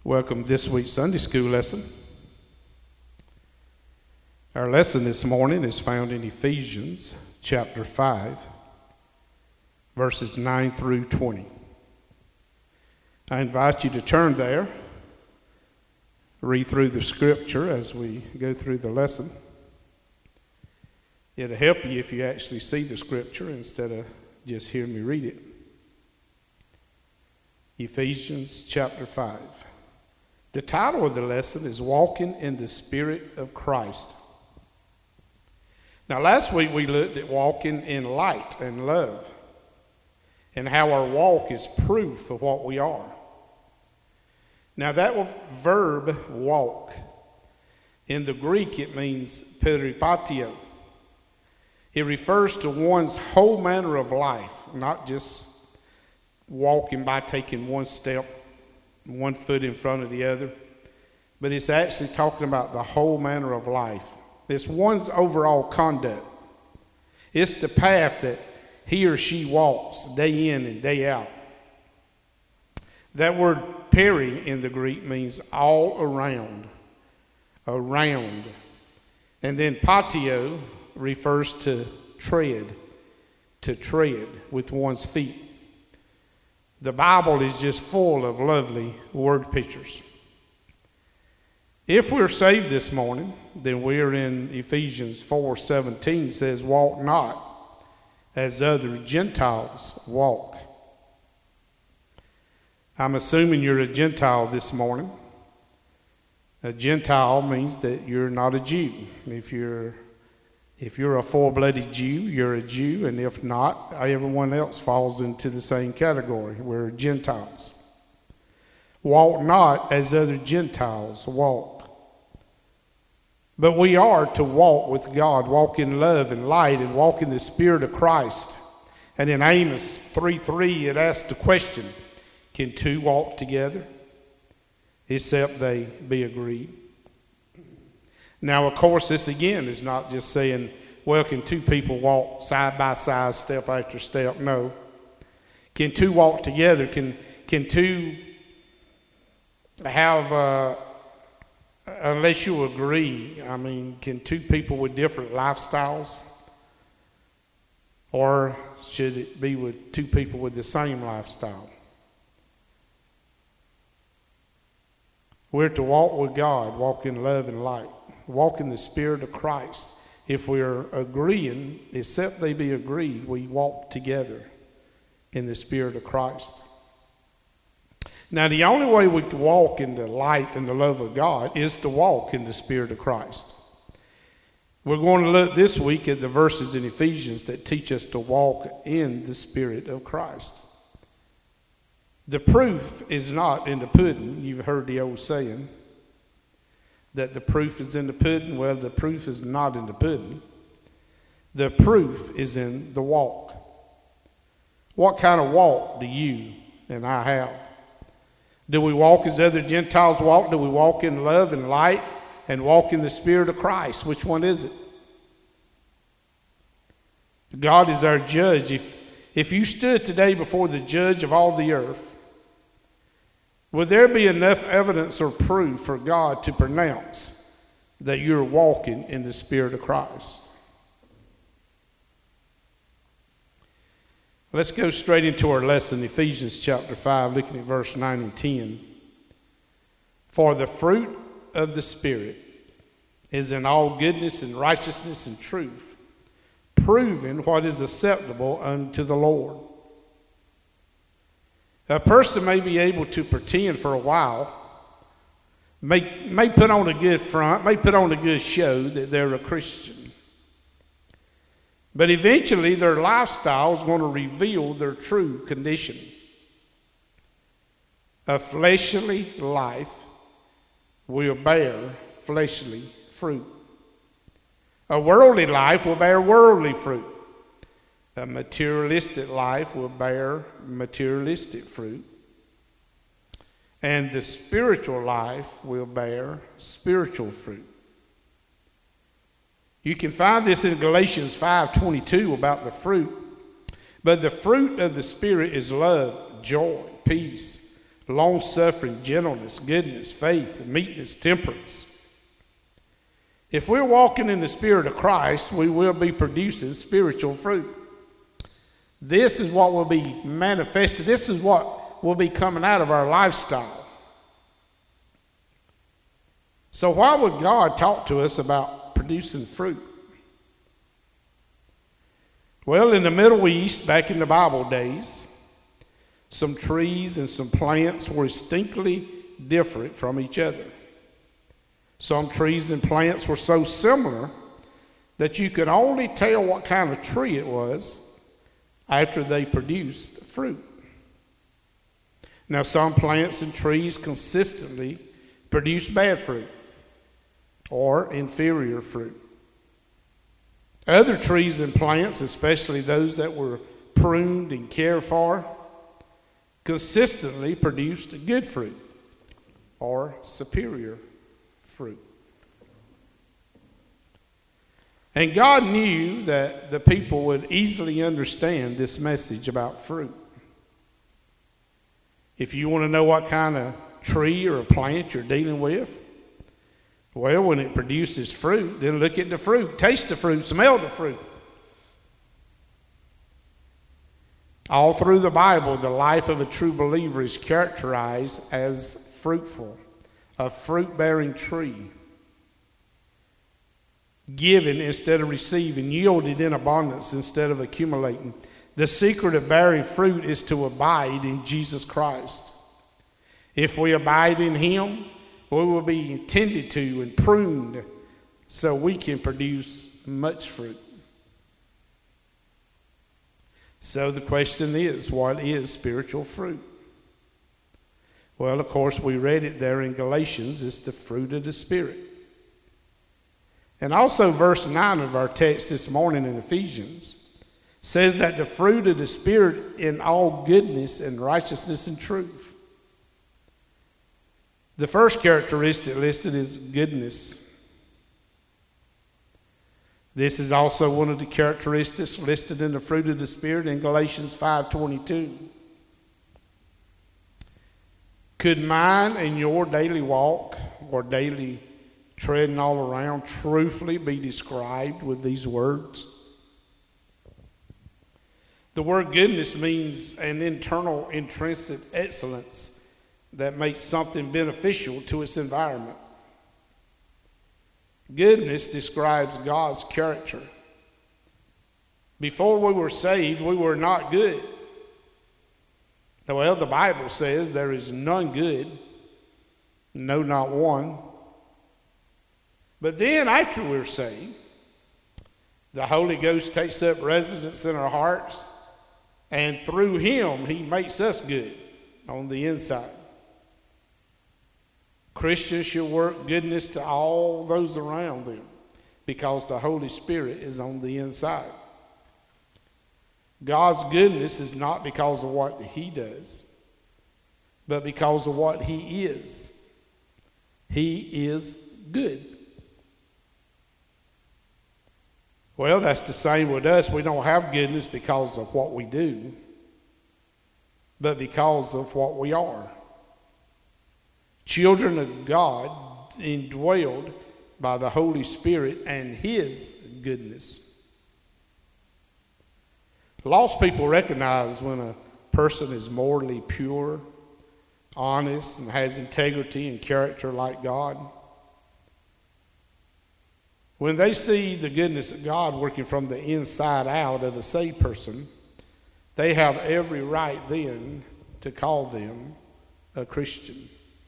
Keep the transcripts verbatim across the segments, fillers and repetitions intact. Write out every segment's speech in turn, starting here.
Welcome to this week's Sunday School lesson. Our lesson this morning is found in Ephesians chapter five, verses nine through twenty. I invite you to turn there, read through the scripture as we go through the lesson. It'll help you if you actually see the scripture instead of just hear me read it. Ephesians chapter five. The title of the lesson is Walking in the Spirit of Christ. Now, last week we looked at walking in light and love and how our walk is proof of what we are. Now, that verb, walk, in the Greek it means peripatio. It refers to one's whole manner of life, not just walking by taking one step, one foot in front of the other, but it's actually talking about the whole manner of life. It's one's overall conduct. It's the path that he or she walks day in and day out. That word peri in the Greek means all around, around. And then patio refers to tread, to tread with one's feet. The Bible is just full of lovely word pictures. If we're saved this morning, then we're in Ephesians four seventeen says, walk not as other Gentiles walk. I'm assuming you're a Gentile this morning. A Gentile means that you're not a Jew. If you're If you're a full-blooded Jew, you're a Jew, and if not, everyone else falls into the same category. We're Gentiles. Walk not as other Gentiles walk. But we are to walk with God, walk in love and light, and walk in the Spirit of Christ. And in Amos three three, it asks the question, can two walk together except they be agreed? Now, of course, this again is not just saying, well, can two people walk side by side, step after step? No. Can two walk together? Can can two have, uh, unless you agree, I mean, can two people with different lifestyles? Or should it be with two people with the same lifestyle? We're to walk with God, walk in love and light. Walk in the Spirit of Christ. If we're agreeing, except they be agreed, we walk together in the Spirit of Christ. Now, the only way we can walk in the light and the love of God is to walk in the Spirit of Christ. We're going to look this week at the verses in Ephesians that teach us to walk in the Spirit of Christ. The proof is not in the pudding. You've heard the old saying that the proof is in the pudding. Well, the proof is not in the pudding. The proof is in the walk. What kind of walk do you and I have? Do we walk as other Gentiles walk? Do we walk in love and light and walk in the Spirit of Christ? Which one is it? God is our judge. If, if you stood today before the judge of all the earth, would there be enough evidence or proof for God to pronounce that you're walking in the Spirit of Christ? Let's go straight into our lesson, Ephesians chapter five, looking at verse nine and ten. For the fruit of the Spirit is in all goodness and righteousness and truth, proving what is acceptable unto the Lord. A person may be able to pretend for a while, may, may put on a good front, may put on a good show that they're a Christian. But eventually their lifestyle is going to reveal their true condition. A fleshly life will bear fleshly fruit. A worldly life will bear worldly fruit. A materialistic life will bear materialistic fruit. And the spiritual life will bear spiritual fruit. You can find this in Galatians five twenty-two about the fruit. But the fruit of the Spirit is love, joy, peace, long-suffering, gentleness, goodness, faith, meekness, temperance. If we're walking in the Spirit of Christ, we will be producing spiritual fruit. This is what will be manifested. This is what will be coming out of our lifestyle. So why would God talk to us about producing fruit? Well, in the Middle East, back in the Bible days, some trees and some plants were distinctly different from each other. Some trees and plants were so similar that you could only tell what kind of tree it was after they produced fruit. Now, some plants and trees consistently produce bad fruit or inferior fruit. Other trees and plants, especially those that were pruned and cared for, consistently produced good fruit or superior fruit. And God knew that the people would easily understand this message about fruit. If you want to know what kind of tree or a plant you're dealing with, well, when it produces fruit, then look at the fruit, taste the fruit, smell the fruit. All through the Bible, the life of a true believer is characterized as fruitful, a fruit-bearing tree, giving instead of receiving, yielded in abundance instead of accumulating. The secret of bearing fruit is to abide in Jesus Christ. If we abide in Him, we will be tended to and pruned so we can produce much fruit. So the question is, what is spiritual fruit? Well, of course, we read it there in Galatians. It's the fruit of the Spirit. And also verse nine of our text this morning in Ephesians says that the fruit of the Spirit in all goodness and righteousness and truth. The first characteristic listed is goodness. This is also one of the characteristics listed in the fruit of the Spirit in Galatians five twenty-two. Could mine and your daily walk or daily treading all around truthfully be described with these words? The word goodness means an internal intrinsic excellence that makes something beneficial to its environment. Goodness describes God's character. Before we were saved, we were not good. Well, the Bible says there is none good, no, not one. But then after we're saved, the Holy Ghost takes up residence in our hearts, and through Him, He makes us good on the inside. Christians should work goodness to all those around them because the Holy Spirit is on the inside. God's goodness is not because of what He does, but because of what He is. He is good. Well, that's the same with us. We don't have goodness because of what we do, but because of what we are. Children of God, indwelled by the Holy Spirit and His goodness. Lost people recognize when a person is morally pure, honest, and has integrity and character like God. When they see the goodness of God working from the inside out of a saved person, they have every right then to call them a Christian.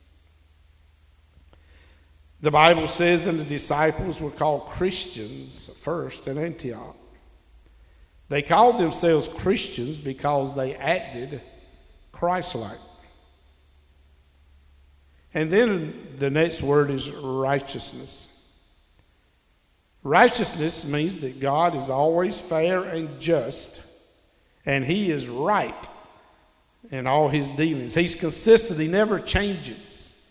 The Bible says that the disciples were called Christians first in Antioch. They called themselves Christians because they acted Christ-like. And then the next word is righteousness. Righteousness means that God is always fair and just, and He is right in all His dealings. He's consistent. He never changes.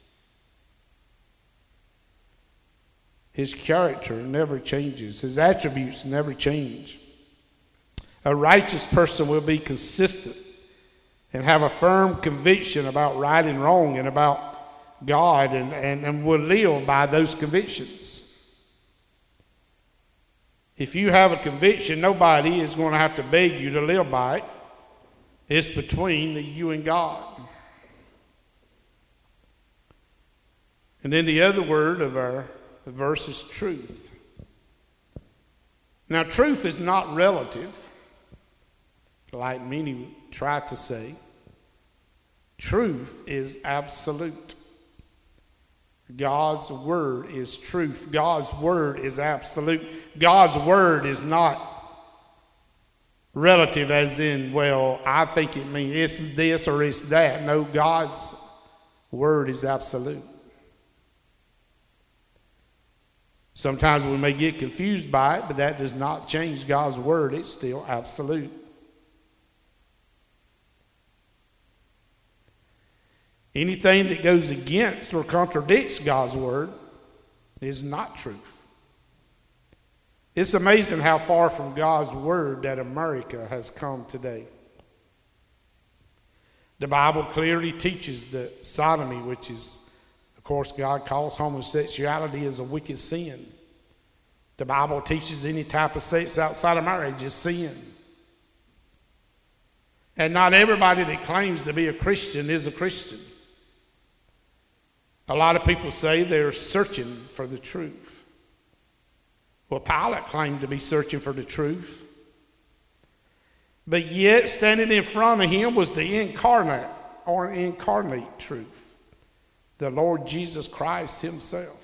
His character never changes. His attributes never change. A righteous person will be consistent and have a firm conviction about right and wrong and about God, and, and, and will live by those convictions. If you have a conviction, nobody is going to have to beg you to live by it. It's between you and God. And then the other word of our verse is truth. Now, truth is not relative, like many try to say. Truth is absolute. God's word is truth. God's word is absolute. God's word is not relative as in, well, I think it means it's this or it's that. No, God's word is absolute. Sometimes we may get confused by it, but that does not change God's word. It's still absolute. Anything that goes against or contradicts God's word is not truth. It's amazing how far from God's word that America has come today. The Bible clearly teaches that sodomy, which is, of course, God calls homosexuality as a wicked sin. The Bible teaches any type of sex outside of marriage is sin. And not everybody that claims to be a Christian is a Christian. A lot of people say they're searching for the truth. Well, Pilate claimed to be searching for the truth. But yet, standing in front of him was the incarnate or incarnate truth, the Lord Jesus Christ himself.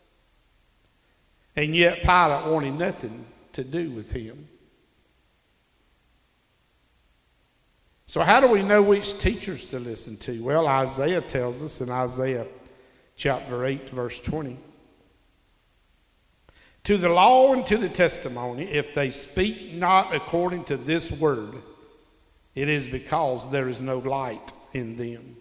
And yet, Pilate wanted nothing to do with him. So how do we know which teachers to listen to? Well, Isaiah tells us in Isaiah chapter eight, verse twenty. To the law and to the testimony, if they speak not according to this word, it is because there is no light in them.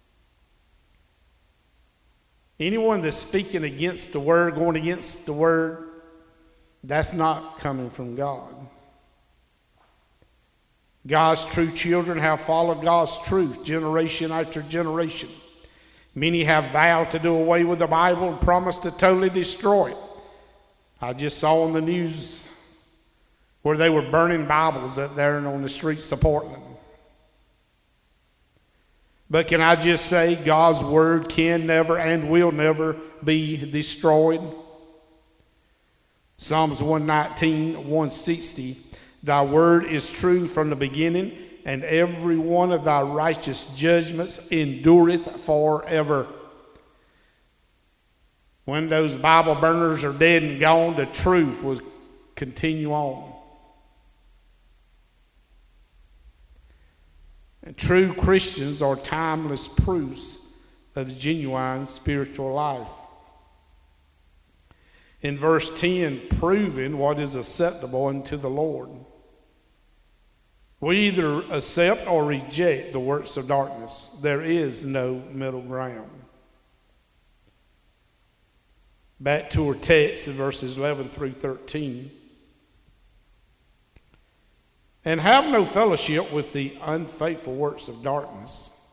Anyone that's speaking against the word, going against the word, that's not coming from God. God's true children have followed God's truth generation after generation. Many have vowed to do away with the Bible and promised to totally destroy it. I just saw on the news where they were burning Bibles up there on the streets of Portland. But can I just say, God's word can never and will never be destroyed. Psalms one nineteen, one sixty, thy word is true from the beginning, and every one of thy righteous judgments endureth forever. When those Bible burners are dead and gone, the truth will continue on. And true Christians are timeless proofs of genuine spiritual life. In verse ten, proving what is acceptable unto the Lord. We either accept or reject the works of darkness. There is no middle ground. Back to our text in verses eleven through thirteen. And have no fellowship with the unfaithful works of darkness.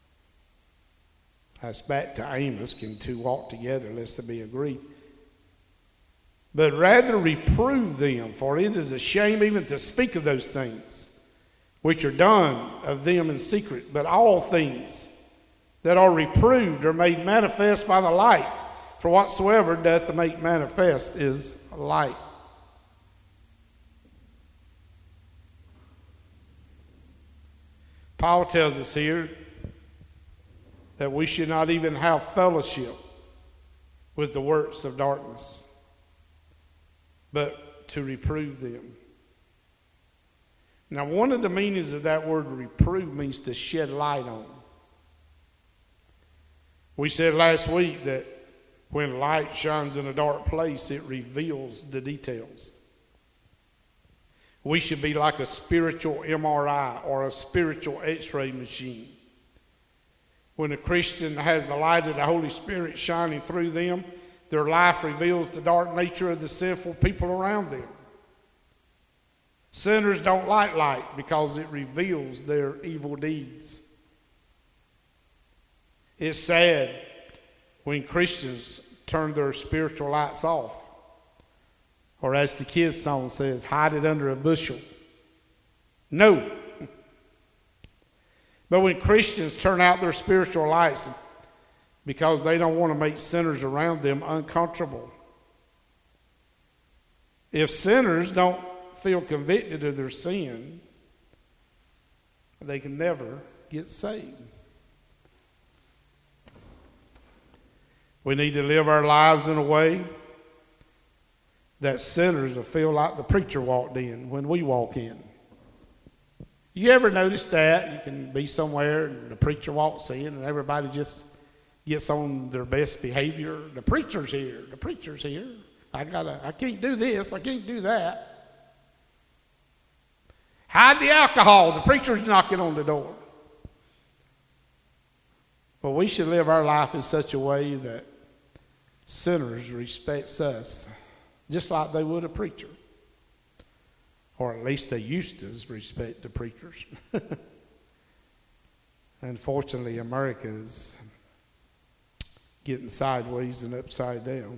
That's back to Amos, can two walk together lest they be agreed. But rather reprove them, for it is a shame even to speak of those things which are done of them in secret. But all things that are reproved are made manifest by the light. For whatsoever doth make manifest is light. Paul tells us here that we should not even have fellowship with the works of darkness, but to reprove them. Now, one of the meanings of that word reprove means to shed light on. We said last week that when light shines in a dark place, it reveals the details. We should be like a spiritual M R I or a spiritual X-ray machine. When a Christian has the light of the Holy Spirit shining through them, their life reveals the dark nature of the sinful people around them. Sinners don't like light because it reveals their evil deeds. It's sad when Christians turn their spiritual lights off. Or as the kids' song says, hide it under a bushel. No. But when Christians turn out their spiritual lights because they don't want to make sinners around them uncomfortable. If sinners don't feel convicted of their sin, they can never get saved. We need to live our lives in a way that sinners will feel like the preacher walked in when we walk in. You ever notice that? You can be somewhere and the preacher walks in and everybody just gets on their best behavior. The preacher's here. The preacher's here. I gotta. I can't do this. I can't do that. Hide the alcohol. The preacher's knocking on the door. But we should live our life in such a way that sinners respect us just like they would a preacher. Or at least they used to respect the preachers. Unfortunately, America is getting sideways and upside down.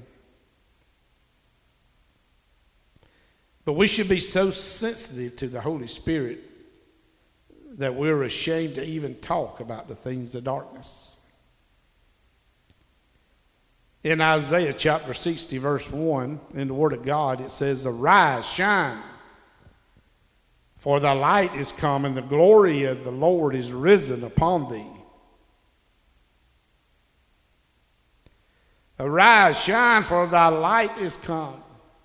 But we should be so sensitive to the Holy Spirit that we're ashamed to even talk about the things of darkness. In Isaiah chapter sixty, verse one, in the Word of God, it says, "Arise, shine, for thy light is come, and the glory of the Lord is risen upon thee." Arise, shine, for thy light is come.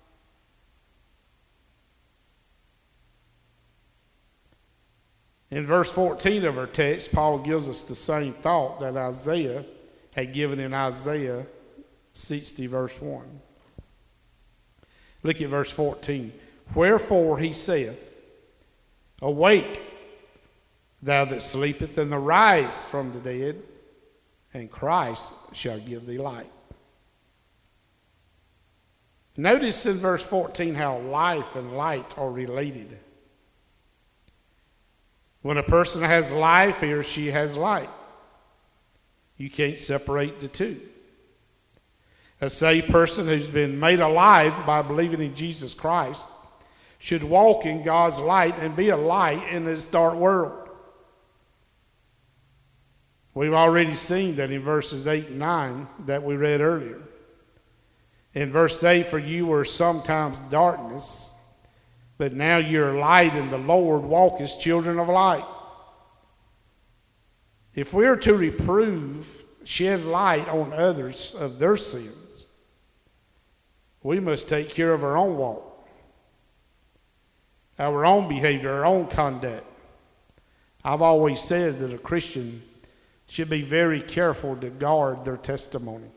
In verse fourteen of our text, Paul gives us the same thought that Isaiah had given in Isaiah sixty, verse one. Look at verse fourteen. "Wherefore he saith, Awake, thou that sleepeth, and arise from the dead, and Christ shall give thee light." Notice in verse fourteen how life and light are related. When a person has life, he or she has light. You can't separate the two. A saved person who's been made alive by believing in Jesus Christ should walk in God's light and be a light in this dark world. We've already seen that in verses eight and nine that we read earlier. In verse eight, "For you were sometimes darkness, but now you're light in the Lord, walk as children of light." If we're to reprove, shed light on others of their sins, we must take care of our own walk, our own behavior, our own conduct. I've always said that a Christian should be very careful to guard their testimony.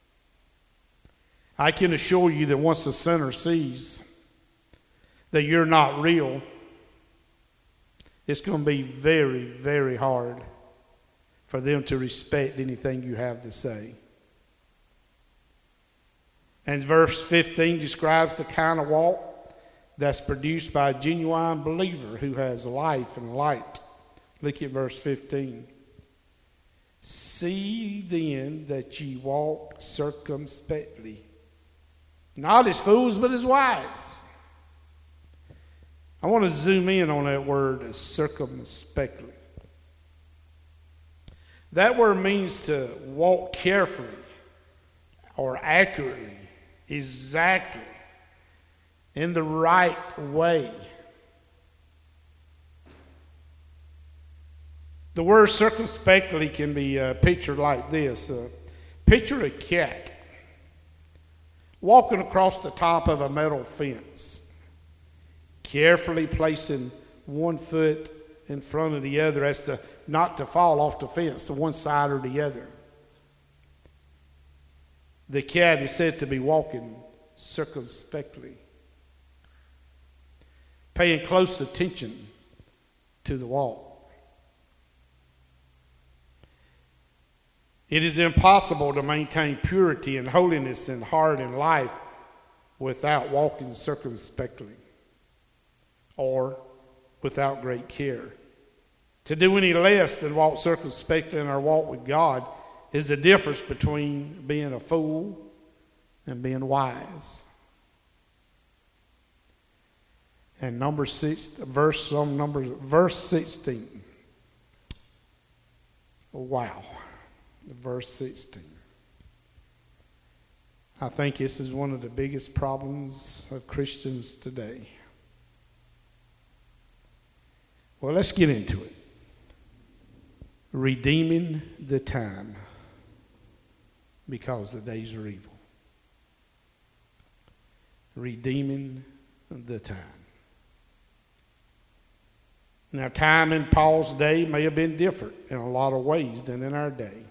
I can assure you that once a sinner sees that you're not real, it's going to be very, very hard for them to respect anything you have to say. And verse fifteen describes the kind of walk that's produced by a genuine believer who has life and light. Look at verse fifteen. "See then that ye walk circumspectly, not as fools, but as wise." I want to zoom in on that word, circumspectly. That word means to walk carefully or accurately, exactly, in the right way. The word circumspectly can be uh, pictured like this. Uh, picture a cat walking across the top of a metal fence, carefully placing one foot in front of the other as to not to fall off the fence to one side or the other. The cat is said to be walking circumspectly, paying close attention to the walk. It is impossible to maintain purity and holiness in heart and life without walking circumspectly, or without great care. To do any less than walk circumspectly in our walk with God is the difference between being a fool and being wise. And number six, verse some number verse sixteen. Wow, verse sixteen. I think this is one of the biggest problems of Christians today. Well, let's get into it. Redeeming the time, because the days are evil. Redeeming the time. Now, time in Paul's day may have been different in a lot of ways than in our day.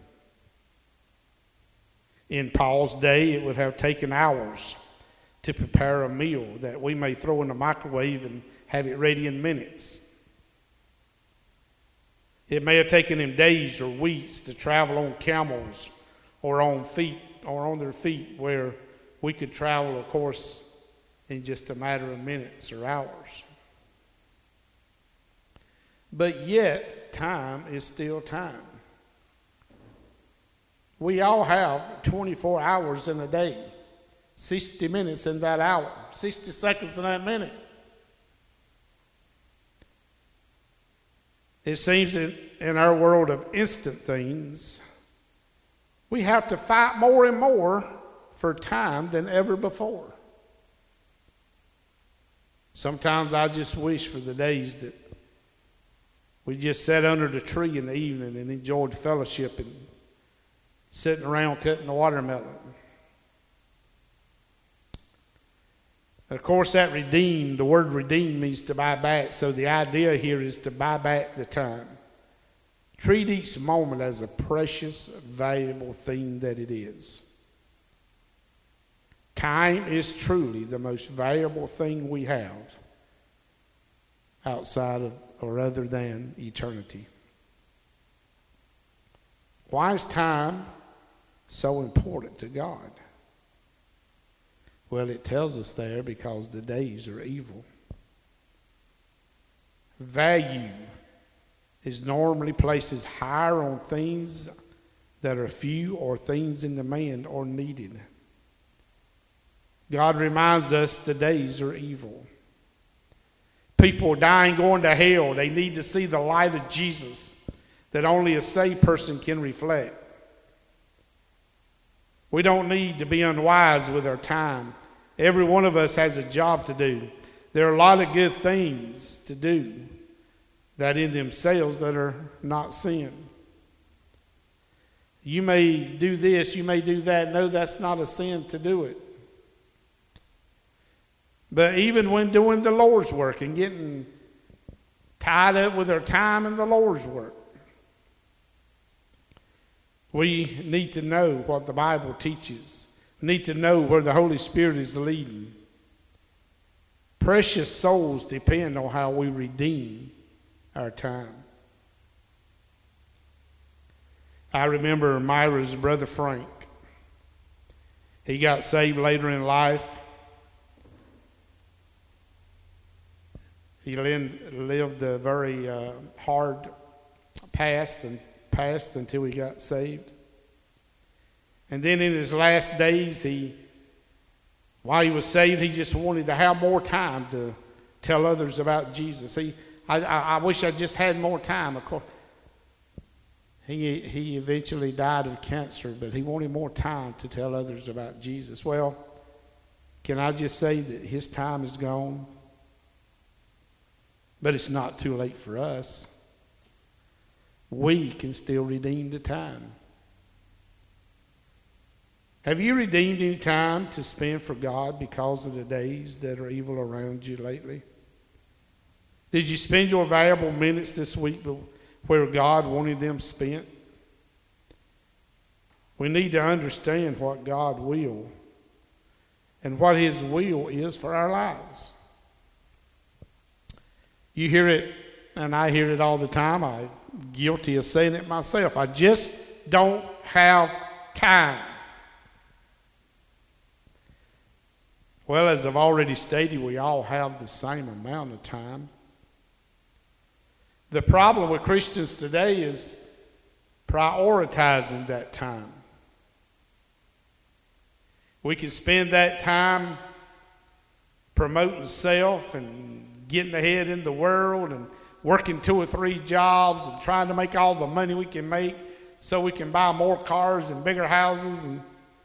In Paul's day, it would have taken hours to prepare a meal that we may throw in the microwave and have it ready in minutes. It may have taken him days or weeks to travel on camels or on feet or on their feet, where we could travel, of course, in just a matter of minutes or hours. But yet, time is still time. We all have twenty-four hours in a day, sixty minutes in that hour, sixty seconds in that minute. It seems that in our world of instant things, we have to fight more and more for time than ever before. Sometimes I just wish for the days that we just sat under the tree in the evening and enjoyed fellowship and sitting around cutting the watermelon. Of course, that redeem, the word redeem means to buy back. So the idea here is to buy back the time. Treat each moment as a precious, valuable thing that it is. Time is truly the most valuable thing we have outside of or other than eternity. Why is time so important to God? Well, it tells us there because the days are evil. Value is normally places higher on things that are few or things in demand or needed. God reminds us the days are evil. People are dying, going to hell. They need to see the light of Jesus that only a saved person can reflect. We don't need to be unwise with our time. Every one of us has a job to do. There are a lot of good things to do that in themselves that are not sin. You may do this, you may do that. No, that's not a sin to do it. But even when doing the Lord's work and getting tied up with our time in the Lord's work, we need to know what the Bible teaches. We need to know where the Holy Spirit is leading. Precious souls depend on how we redeem our time. I remember Myra's brother Frank. He got saved later in life. He lived a very uh, hard past and past until he got saved. And then in his last days, he, while he was saved, he just wanted to have more time to tell others about Jesus. He, I, I, I wish I just had more time. Of course, he he eventually died of cancer, but he wanted more time to tell others about Jesus. Well, can I just say that his time is gone? But it's not too late for us. We can still redeem the time. Have you redeemed any time to spend for God because of the days that are evil around you lately? Did you spend your valuable minutes this week where God wanted them spent? We need to understand what God will and what His will is for our lives. You hear it, and I hear it all the time. I'm guilty of saying it myself. I just don't have time. Well, as I've already stated, we all have the same amount of time. The problem with Christians today is prioritizing that time. We can spend that time promoting self and getting ahead in the world and working two or three jobs and trying to make all the money we can make so we can buy more cars and bigger houses. And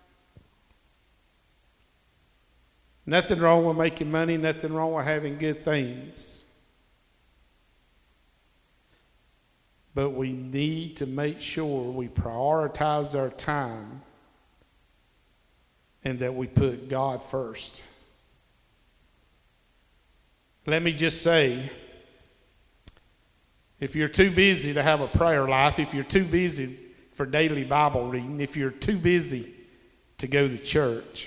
nothing wrong with making money, nothing wrong with having good things. But we need to make sure we prioritize our time and that we put God first. Let me just say, if you're too busy to have a prayer life, if you're too busy for daily Bible reading, if you're too busy to go to church,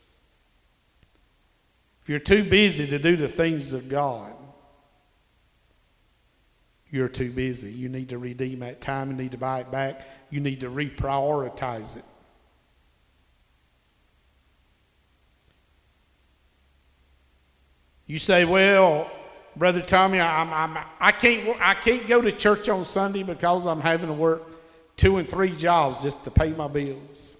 if you're too busy to do the things of God, you're too busy. You need to redeem that time. You need to buy it back. You need to reprioritize it. You say, well, Brother Tommy, I'm, I'm, I, can't, I can't go to church on Sunday because I'm having to work two and three jobs just to pay my bills.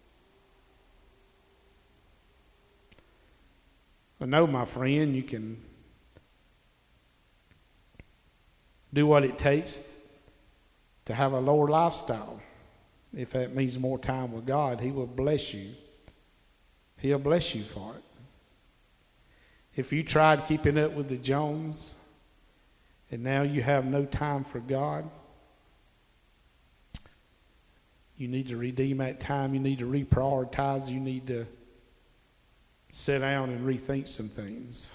Well, no, my friend, you can do what it takes to have a lower lifestyle. If that means more time with God, He will bless you. He'll bless you for it. If you tried keeping up with the Jones and now you have no time for God, you need to redeem that time. You need to reprioritize. You need to sit down and rethink some things.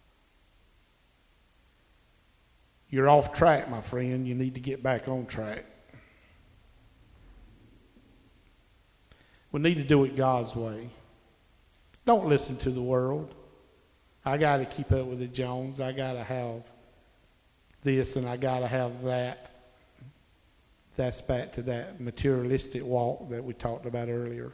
You're off track, my friend. You need to get back on track. We need to do it God's way. Don't listen to the world. I got to keep up with the Jones. I got to have this and I got to have that. That's back to that materialistic walk that we talked about earlier.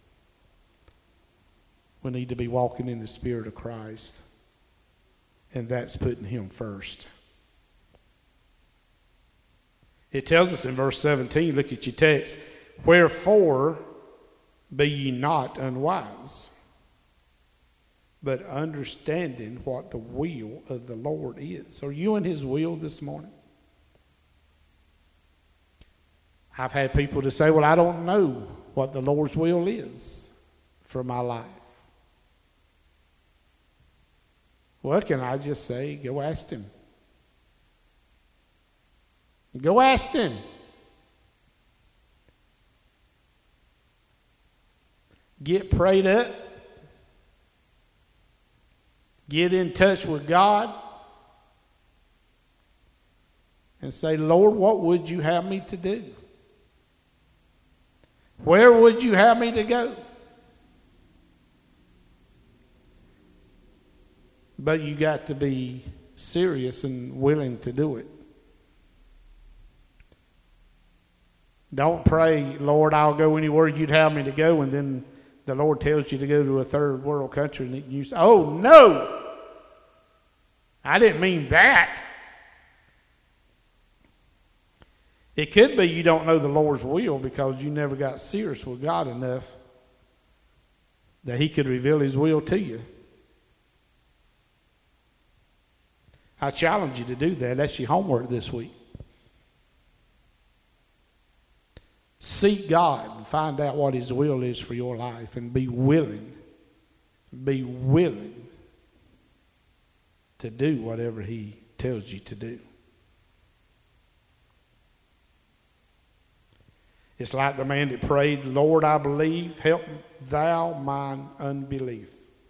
We need to be walking in the Spirit of Christ. And that's putting Him first. It tells us in verse seventeen, look at your text, wherefore be ye not unwise, but understanding what the will of the Lord is. Are you in His will this morning? I've had people to say, well, I don't know what the Lord's will is for my life. Well, can I just say, go ask Him. Go ask Him. Get prayed up. Get in touch with God. And say, Lord, what would you have me to do? Where would you have me to go? But you got to be serious and willing to do it. Don't pray, Lord, I'll go anywhere you'd have me to go, and then the Lord tells you to go to a third world country, and you say, oh, no, I didn't mean that. It could be you don't know the Lord's will because you never got serious with God enough that He could reveal His will to you. I challenge you to do that. That's your homework this week. Seek God and find out what His will is for your life and be willing, be willing to do whatever He tells you to do. It's like the man that prayed, Lord, I believe, help thou mine unbelief.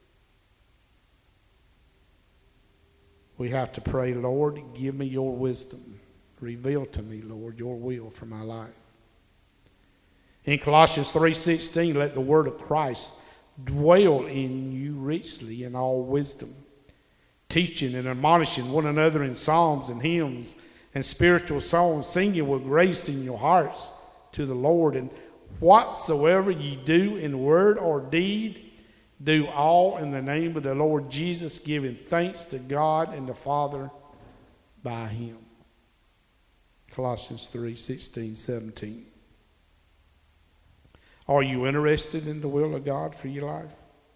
We have to pray, Lord, give me your wisdom. Reveal to me, Lord, your will for my life. In Colossians three sixteen, let the word of Christ dwell in you richly in all wisdom, teaching and admonishing one another in psalms and hymns and spiritual songs, singing with grace in your hearts to the Lord. And whatsoever ye do in word or deed, Do all in the name of the Lord Jesus, giving thanks to God and the Father by him. Colossians three, sixteen, seventeen. Are you interested in the will of God for your life?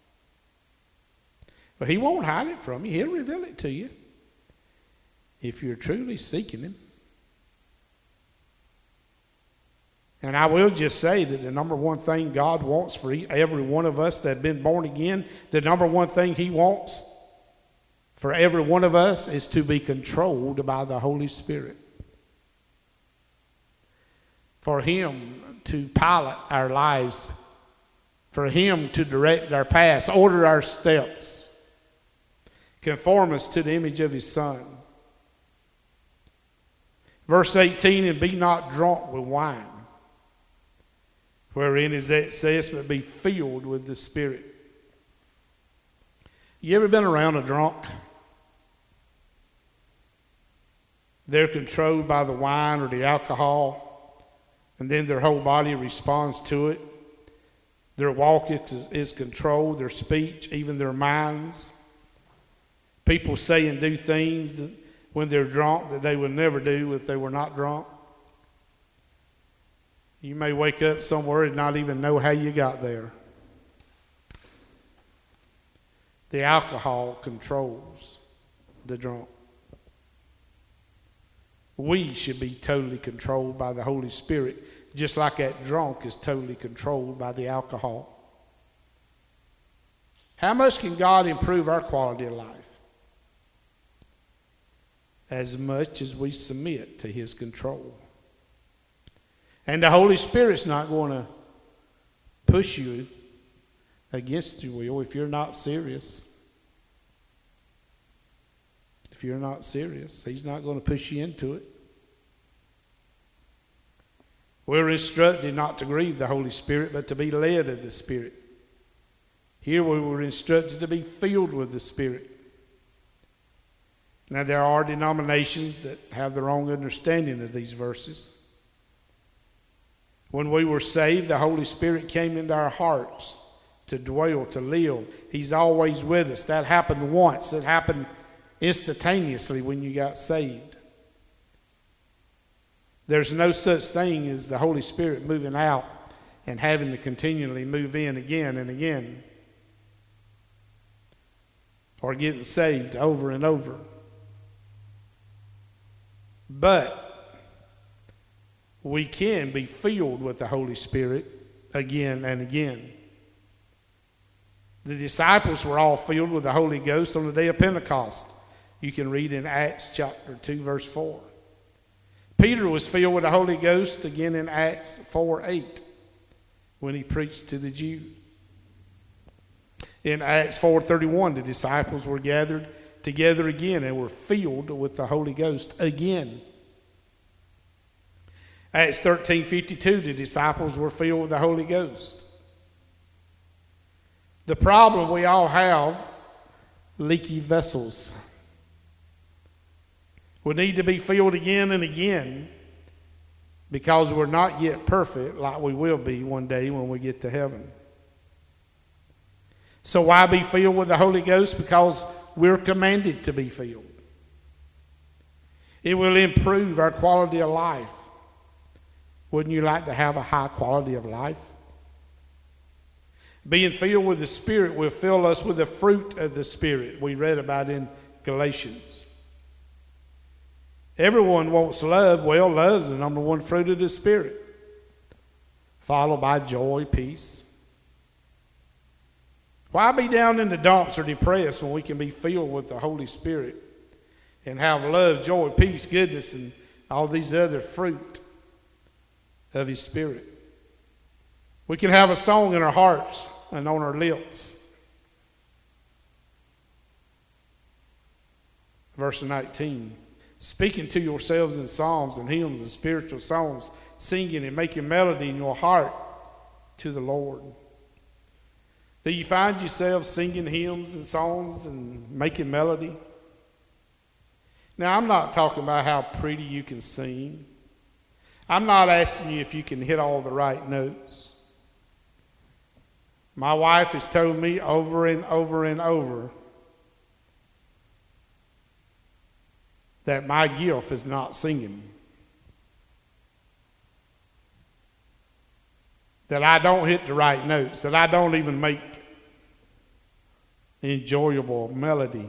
But he won't hide it from you. He'll reveal it to you if you're truly seeking him. And I will just say that the number one thing God wants for every one of us that have been born again, the number one thing he wants for every one of us is to be controlled by the Holy Spirit. For him to pilot our lives, for him to direct our paths, order our steps, conform us to the image of his Son. Verse eighteen, and be not drunk with wine, wherein is excess, but be filled with the Spirit. You ever been around a drunk? They're controlled by the wine or the alcohol, and then their whole body responds to it. Their walk is, is controlled, their speech, even their minds. People say and do things that, when they're drunk that they would never do if they were not drunk. You may wake up somewhere and not even know how you got there. The alcohol controls the drunk. We should be totally controlled by the Holy Spirit, just like that drunk is totally controlled by the alcohol. How much can God improve our quality of life? As much as we submit to his control. And the Holy Spirit's not going to push you against your will if you're not serious. If you're not serious, he's not going to push you into it. We're instructed not to grieve the Holy Spirit, but to be led of the Spirit. Here we were instructed to be filled with the Spirit. Now there are denominations that have the wrong understanding of these verses. When we were saved, the Holy Spirit came into our hearts to dwell, to live. He's always with us. That happened once. It happened instantaneously when you got saved. There's no such thing as the Holy Spirit moving out and having to continually move in again and again, or getting saved over and over. But we can be filled with the Holy Spirit again and again. The disciples were all filled with the Holy Ghost on the day of Pentecost. You can read in Acts chapter two, verse four. Peter was filled with the Holy Ghost again in Acts four, eight, when he preached to the Jews. In Acts four, thirty-one, the disciples were gathered together again and were filled with the Holy Ghost again. Acts thirteen, fifty-two, the disciples were filled with the Holy Ghost. The problem we all have, leaky vessels. We need to be filled again and again because we're not yet perfect like we will be one day when we get to heaven. So why be filled with the Holy Ghost? Because we're commanded to be filled. It will improve our quality of life. Wouldn't you like to have a high quality of life? Being filled with the Spirit will fill us with the fruit of the Spirit we read about in Galatians. Everyone wants love. Well, love's the number one fruit of the Spirit, followed by joy, peace. Why be down in the dumps or depressed when we can be filled with the Holy Spirit and have love, joy, peace, goodness, and all these other fruit of his Spirit? We can have a song in our hearts and on our lips. Verse nineteen. Speaking to yourselves in psalms and hymns and spiritual songs, singing and making melody in your heart to the Lord. Do you find yourself singing hymns and songs and making melody? Now, I'm not talking about how pretty you can sing. I'm not asking you if you can hit all the right notes. My wife has told me over and over and over that my gift is not singing. That I don't hit the right notes, that I don't even make enjoyable melody.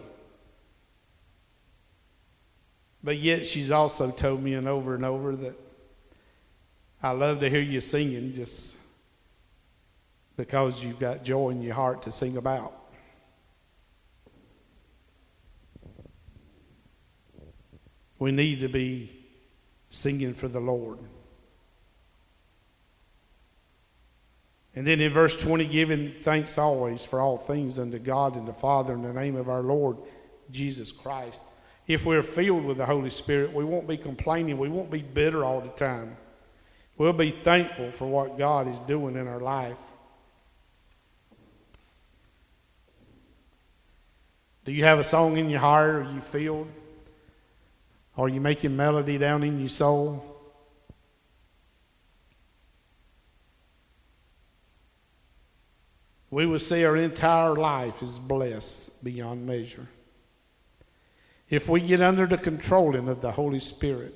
But yet she's also told me and over and over that I love to hear you singing just because you've got joy in your heart to sing about. We need to be singing for the Lord. And then in verse twenty, giving thanks always for all things unto God and the Father in the name of our Lord Jesus Christ. If we're filled with the Holy Spirit, we won't be complaining. We won't be bitter all the time. We'll be thankful for what God is doing in our life. Do you have a song in your heart? Are you filled? Are you making melody down in your soul? We will see our entire life is blessed beyond measure. If we get under the controlling of the Holy Spirit,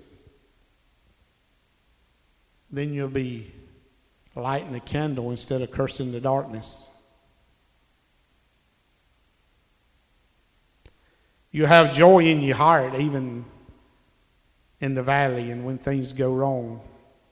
then you'll be lighting a candle instead of cursing the darkness. You have joy in your heart even in the valley and when things go wrong.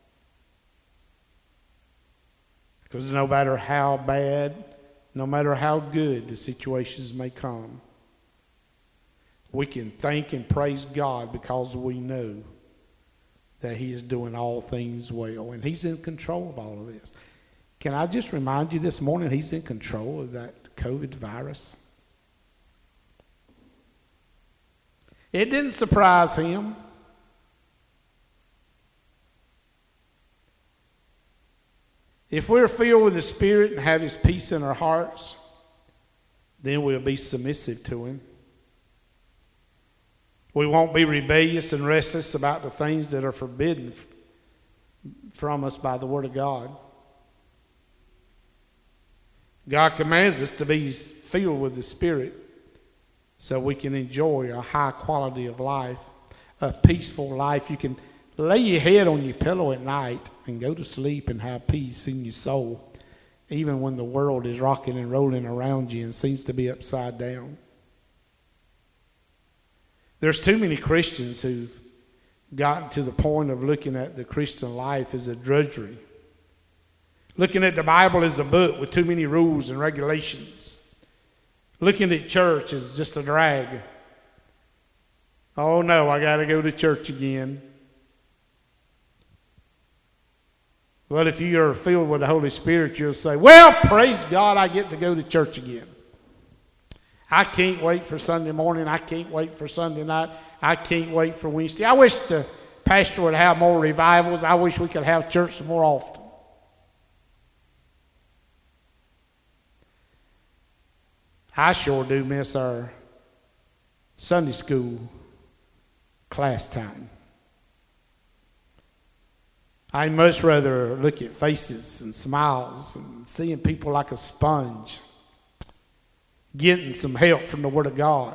Because no matter how bad, no matter how good the situations may come, we can thank and praise God because we know that He is doing all things well. And He's in control of all of this. Can I just remind you this morning, He's in control of that COVID virus. It didn't surprise Him. If we're filled with the Spirit and have His peace in our hearts, then we'll be submissive to Him. We won't be rebellious and restless about the things that are forbidden from us by the Word of God. God commands us to be filled with the Spirit so we can enjoy a high quality of life, a peaceful life. You can lay your head on your pillow at night and go to sleep and have peace in your soul, even when the world is rocking and rolling around you and seems to be upside down. There's too many Christians who've gotten to the point of looking at the Christian life as a drudgery, looking at the Bible as a book with too many rules and regulations, looking at church as just a drag. Oh no, I got to go to church again. Well, if you are filled with the Holy Spirit, you'll say, well, praise God, I get to go to church again. I can't wait for Sunday morning. I can't wait for Sunday night. I can't wait for Wednesday. I wish the pastor would have more revivals. I wish we could have church more often. I sure do miss our Sunday school class time. I'd much rather look at faces and smiles and seeing people like a sponge, getting some help from the Word of God,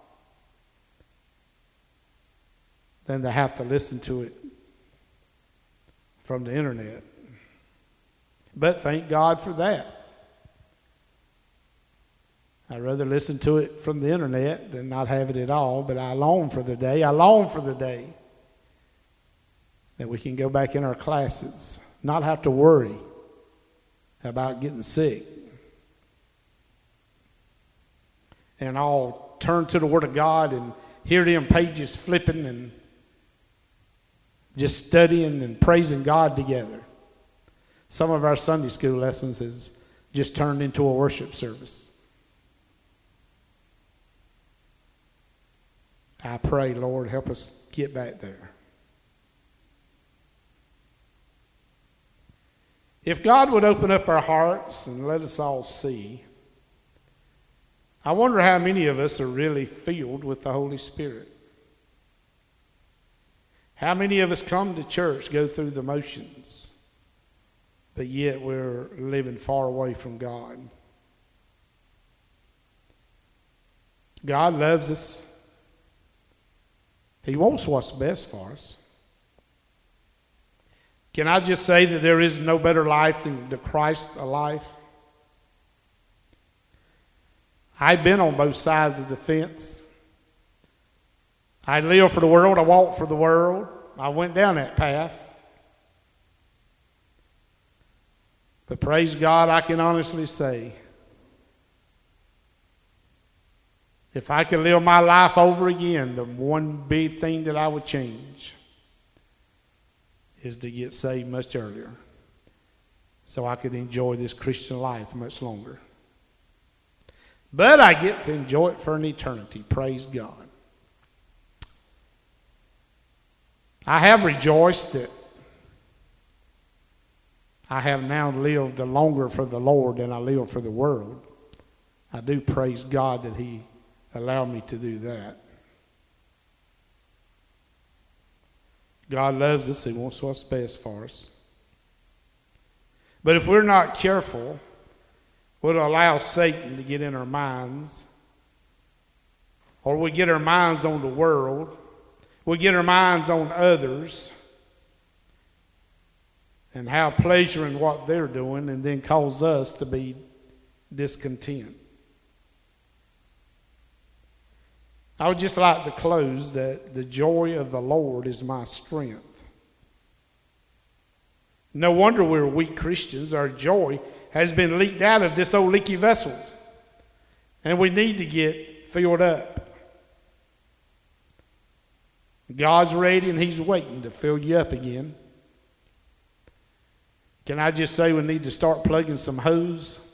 than to have to listen to it from the internet. But thank God for that. I'd rather listen to it from the internet than not have it at all, but I long for the day, I long for the day that we can go back in our classes, not have to worry about getting sick. And I'll turn to the Word of God and hear them pages flipping and just studying and praising God together. Some of our Sunday school lessons has just turned into a worship service. I pray, Lord, help us get back there. If God would open up our hearts and let us all see, I wonder how many of us are really filled with the Holy Spirit. How many of us come to church, go through the motions? but yet we're living far away from God. God loves us. He wants what's best for us. Can I just say that there is no better life than the Christ life? I've been on both sides of the fence. I live for the world. I walk for the world. I went down that path. But praise God, I can honestly say, if I could live my life over again, the one big thing that I would change is to get saved much earlier so I could enjoy this Christian life much longer. But I get to enjoy it for an eternity. Praise God. I have rejoiced that I have now lived longer for the Lord than I live for the world. I do praise God that He allowed me to do that. God loves us. He wants what's best for us. But if we're not careful, we'll allow Satan to get in our minds, or we get our minds on the world, we get our minds on others, and have pleasure in what they're doing, and then cause us to be discontent. I would just like to close that the joy of the Lord is my strength. No wonder we're weak Christians. Our joy has been leaked out of this old leaky vessel, and we need to get filled up. God's ready and He's waiting to fill you up again. Can I just say we need to start plugging some hose?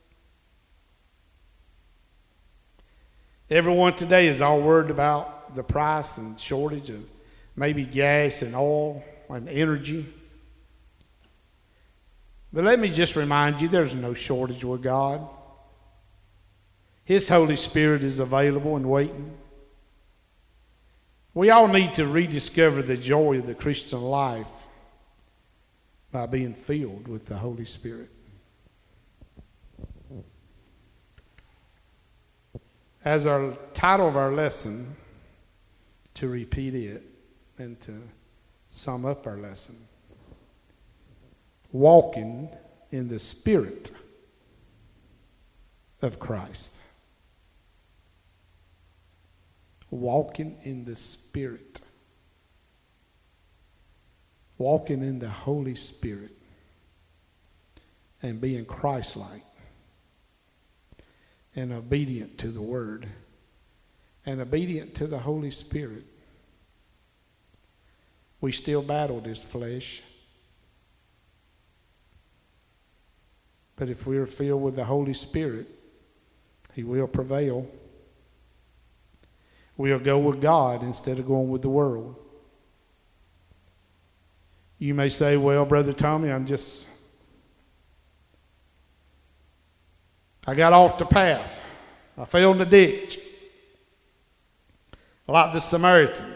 Everyone today is all worried about the price and shortage of maybe gas and oil and energy. But let me just remind you, there's no shortage with God. His Holy Spirit is available and waiting. We all need to rediscover the joy of the Christian life by being filled with the Holy Spirit. As our title of our lesson, to repeat it and to sum up our lesson, walking in the Spirit of Christ. Walking in the Spirit. Walking in the Holy Spirit and being Christ-like and obedient to the Word and obedient to the Holy Spirit. We still battle this flesh. But if we are filled with the Holy Spirit, He will prevail. We'll go with God instead of going with the world. You may say, well, Brother Tommy, I'm just, I got off the path. I fell in the ditch. Like the Samaritan.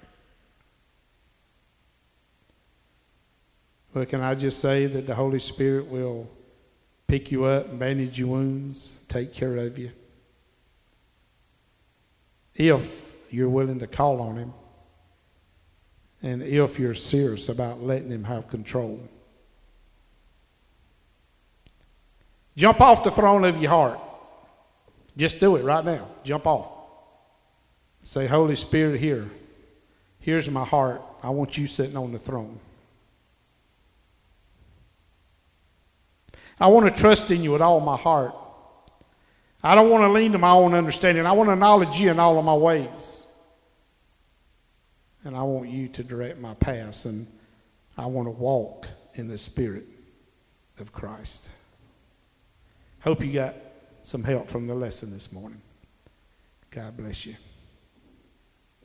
Well, can I just say that the Holy Spirit will pick you up and bandage your wounds, take care of you, if you're willing to call on Him, and if you're serious about letting Him have control. Jump off the throne of your heart. Just do it right now. Jump off. Say, Holy Spirit, here. Here's my heart. I want you sitting on the throne. I want to trust in you with all my heart. I don't want to lean to my own understanding. I want to acknowledge you in all of my ways. And I want you to direct my paths. And I want to walk in the Spirit of Christ. Hope you got some help from the lesson this morning. God bless you.